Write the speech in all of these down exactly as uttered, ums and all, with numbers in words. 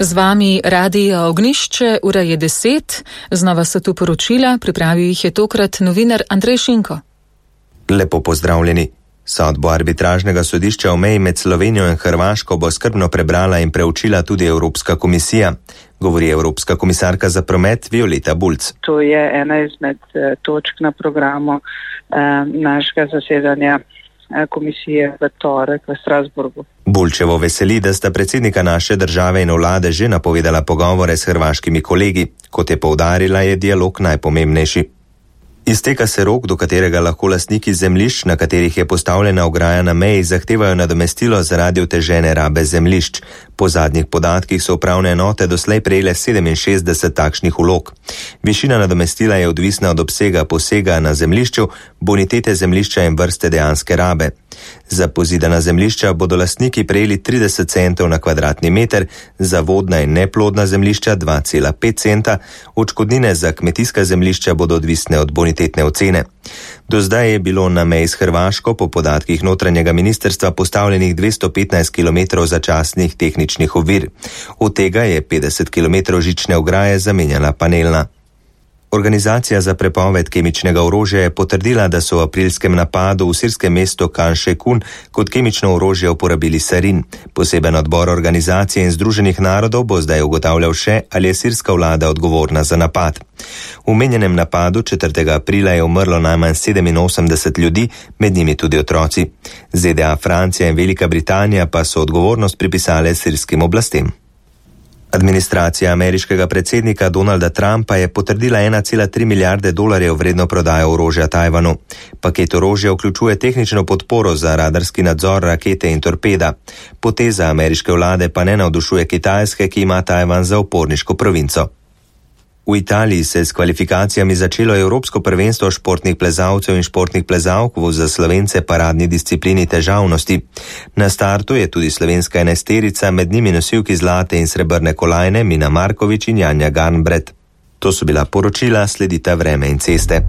Z vami Radio Ognjišče, ura je deset, znova so tu poročila, pripravil jih je tokrat novinar Andrej Šinko. Lepo pozdravljeni. Sodbo arbitražnega sodišča o meji med Slovenijo in Hrvaško bo skrbno prebrala in preučila tudi Evropska komisija, govori Evropska komisarka za promet Violeta Bulc. To je ena izmed točk na programu eh, našega zasedanja komisije v torek v Strasburgu. Bulčevo veseli, da sta predsednika naše države in vlade že napovedala pogovore s hrvaškimi kolegi. Kot je poudarila, je dialog najpomembnejši. Izteka se rok, do katerega lahko lastniki zemljišč, na katerih je postavljena ograja na meji, zahtevajo nadomestilo zaradi otežene rabe zemljišč. Po zadnjih podatkih so upravne enote doslej prejele sedeminšestdeset takšnih vlog. Višina nadomestila je odvisna od obsega posega na zemljišču, bonitete zemljišča in vrste dejanske rabe. Za pozidana zemljišča bodo lastniki prejeli trideset centov na kvadratni meter, za vodna in neplodna zemljišča dva cela pet centa, odškodnine za kmetijska zemljišča bodo odvisne od bonitetne ocene. Do zdaj je bilo na meji s Hrvaško po podatkih notranjega ministrstva postavljenih dvesto petnajst kilometrov začasnih tehničnih ovir. Od tega je petdeset kilometrov žične ograje zamenjala panelna. Organizacija za prepoved kemičnega orožja je potrdila, da so v aprilskem napadu v sirskem mestu Khan Sheikhoun kot kemično orožje uporabili sarin. Poseben odbor organizacije in Združenih narodov bo zdaj ugotavljal še, ali je sirska vlada odgovorna za napad. V omenjenem napadu četrtega aprila je umrlo najmanj sedeminosemdeset ljudi, med njimi tudi otroci. Z D A, Francija in Velika Britanija pa so odgovornost pripisale sirskim oblastem. Administracija ameriškega predsednika Donalda Trumpa je potrdila ena cela tri milijarde dolarjev vredno prodajo orožja Tajvanu. Paket orožja vključuje tehnično podporo za radarski nadzor rakete in torpeda. Poteza ameriške vlade pa ne navdušuje Kitajske, ki ima Tajvan za uporniško provinco. V Italiji se je s kvalifikacijami začelo Evropsko prvenstvo športnih plezalcev in športnih plezalk v za Slovence paradni disciplini težavnosti. Na startu je tudi slovenska enajsterica, med njimi nosilki zlate in srebrne kolajne Mina Markovič in Janja Garnbret. To so bila poročila, sledita vreme in ceste.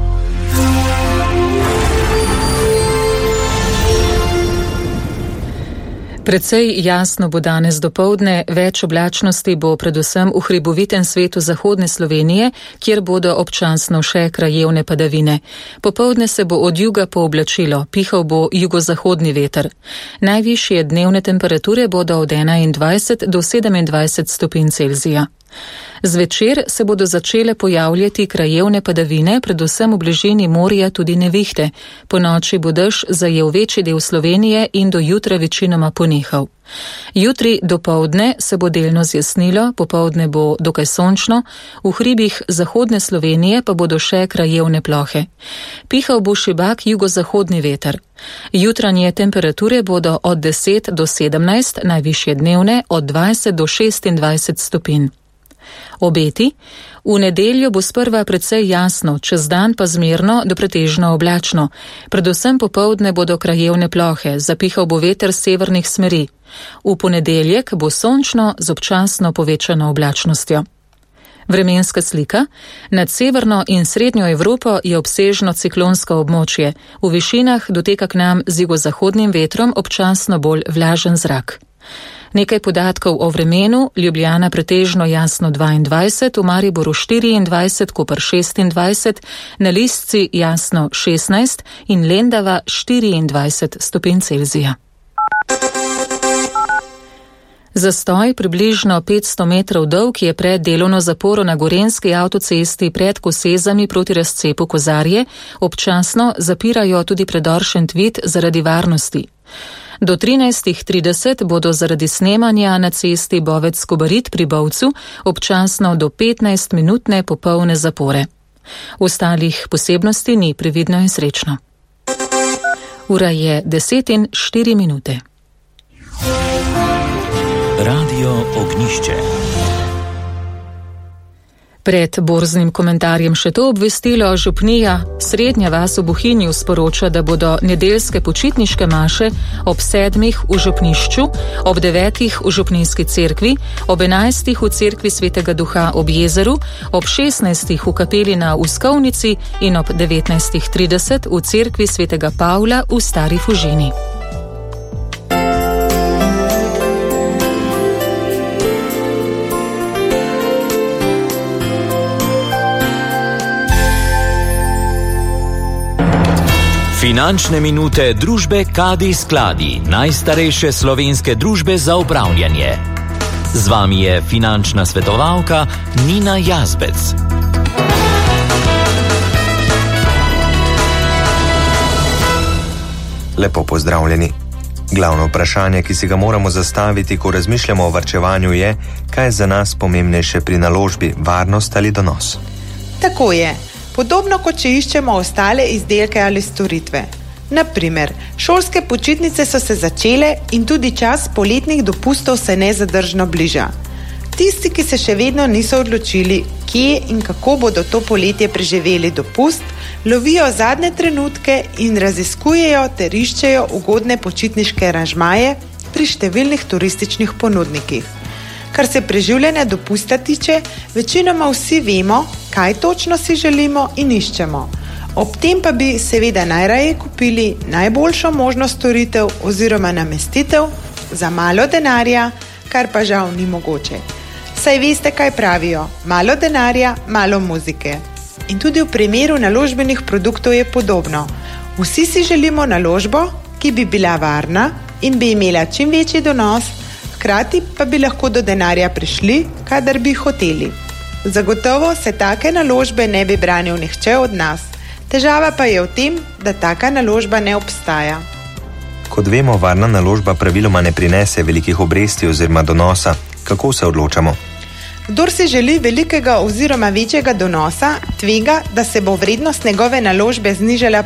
Precej jasno bo danes dopoldne, več oblačnosti bo predvsem v hribovitem svetu zahodne Slovenije, kjer bodo občasno še krajevne padavine. Popoldne se bo od juga pooblačilo, pihal bo jugozahodni veter. Najvišje dnevne temperature bodo od enaindvajset do sedemindvajset stopinj Celzija. Zvečer se bodo začele pojavljati krajevne padavine, predvsem v bližini morja tudi nevihte. Po noči bo dež zajel večji del Slovenije in do jutra večinoma ponehal. Jutri dopoldne se bo delno zjasnilo, popoldne bo dokaj sončno, v hribih zahodne Slovenije pa bodo še krajevne plohe. Pihal bo šibak jugozahodni veter. Jutranje temperature bodo od deset do sedemnajst, najvišje dnevne od dvajset do šestindvajset stopinj. Obeti. V nedeljo bo sprva precej jasno, čez dan pa zmerno do pretežno oblačno. Predvsem popoldne bodo krajevne plohe, zapihal bo veter severnih smeri. V ponedeljek bo sončno z občasno povečano oblačnostjo. Vremenska slika. Nad severno in srednjo Evropo je obsežno ciklonsko območje. V višinah doteka k nam z jugozahodnim vetrom občasno bolj vlažen zrak. Nekaj podatkov o vremenu: Ljubljana pretežno jasno dvaindvajset, v Mariboru štiriindvajset, Koper šestindvajset, na Lisci jasno šestnajst in Lendava štiriindvajset stopinj Celzija. Zastoj, približno petsto metrov dolg, je pred delovno zaporo na Gorenjski avtocesti pred Kosezami proti razcepu Kozarje. Občasno zapirajo tudi predor Šentvid zaradi varnosti. Do trinajstih trideset bodo zaradi snemanja na cesti Bovec-Kobarid pri Bovcu občasno do petnajst minutne popolne zapore. Ostalih posebnosti ni, previdno in srečno. Ura je deset in štiri minute. Radio Ognjišče. Pred borznim komentarjem še to obvestilo. Župnija Srednja vas v Bohinju sporoča, da bodo nedeljske počitniške maše ob sedmih v župnišču, ob devetih v župninski cerkvi, ob enajstih v cerkvi Svetega Duha ob jezeru, ob šestnajstih v kapeli na Uskovnici in ob devetnajstih trideset v cerkvi Svetega Pavla v Stari Fužini. Finančne minute družbe Kadi Skladi, najstarejše slovenske družbe za upravljanje. Z vami je finančna svetovalka Nina Jazbec. Lepo pozdravljeni. Glavno vprašanje, ki si ga moramo zastaviti, ko razmišljamo o varčevanju, je, kaj je za nas pomembnejše pri naložbi, varnost ali donos. Tako je. Podobno kot če iščemo ostale izdelke ali storitve. Naprimer, šolske počitnice so se začele in tudi čas poletnih dopustov se nezadržno bliža. Tisti, ki se še vedno niso odločili, kje in kako bodo to poletje preživeli dopust, lovijo zadnje trenutke in raziskujejo ter iščejo ugodne počitniške aranžmaje pri številnih turističnih ponudnikih. Kar se preživljanja dopusta tiče, večinoma vsi vemo, kaj točno si želimo in iščemo. Ob tem pa bi seveda najraje kupili najboljšo možno storitev oziroma namestitev za malo denarja, kar pa žal ni mogoče. Saj veste, kaj pravijo, malo denarja, malo muzike. In tudi v primeru naložbenih produktov je podobno. Vsi si želimo naložbo, ki bi bila varna in bi imela čim večji donos, hkrati pa bi lahko do denarja prišli, kadar bi hoteli. Zagotovo se take naložbe ne bi branil nihče od nas. Težava pa je v tem, da taka naložba ne obstaja. Kot vemo, varna naložba praviloma ne prinese velikih obresti oziroma donosa. Kako se odločamo? Kdor si želi velikega oziroma večjega donosa, tvega, da se bo vrednost njegove naložbe znižala